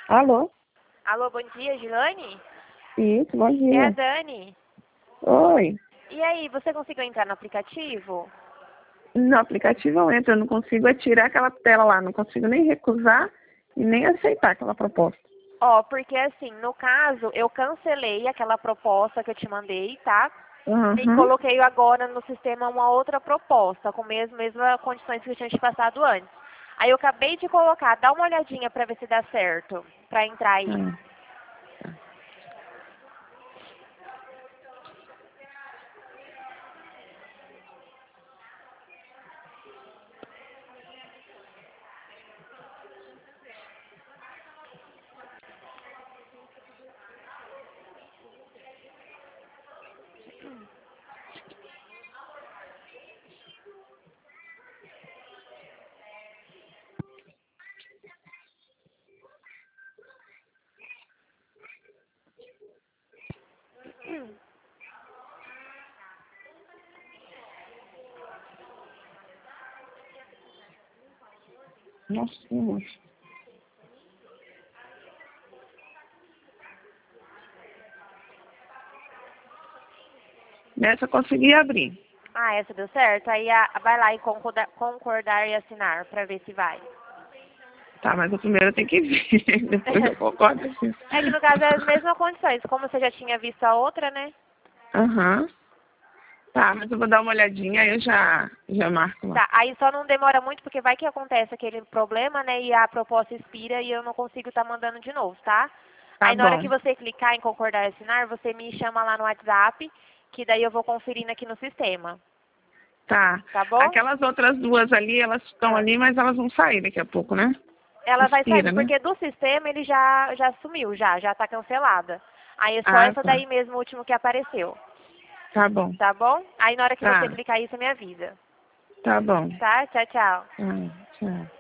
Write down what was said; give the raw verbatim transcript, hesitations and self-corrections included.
Alô? Alô, bom dia, Gilane? Isso, bom É a dia. Dani. Oi. E aí, você conseguiu entrar no aplicativo? No aplicativo eu entro, eu não consigo é tirar aquela tela lá, não consigo nem recusar e nem aceitar aquela proposta. Ó, porque assim, no caso, eu cancelei aquela proposta que eu te mandei, tá? E Uhum. coloquei agora no sistema uma outra proposta, com as mesmas mesmas condições que eu tinha te passado antes. Aí eu acabei de colocar, dá uma olhadinha pra ver se dá certo, pra entrar aí. Tá. Nossa, que moço. Nessa eu consegui abrir. Ah, essa deu certo? Aí a- vai lá e concordar, concordar e assinar pra ver se vai. Tá, mas o primeiro eu tenho que ver. Depois eu concordo. Assim. É que no caso é as mesmas condições, como você já tinha visto a outra, né? Aham. Tá, mas eu vou dar uma olhadinha aí eu já, já marco lá. Tá, aí só não demora muito porque vai que acontece aquele problema, né? E a proposta expira e eu não consigo estar mandando de novo, tá? Tá Aí na hora que bom. você clicar em concordar e assinar, você me chama lá no WhatsApp, que daí eu vou conferindo aqui no sistema, Tá. tá bom? Aquelas outras duas ali, elas estão Ah. ali, mas elas vão sair daqui a pouco, né? Ela vai Expira, saindo, né? porque do sistema ele já, já sumiu, já, já tá cancelada. Aí é só Ah, essa tá. daí mesmo, o último que apareceu, Tá bom. tá bom? Aí na hora que você Tá. clicar aí, você me avisa. Tá bom. Tá? Tchau, tchau. Tá, tchau.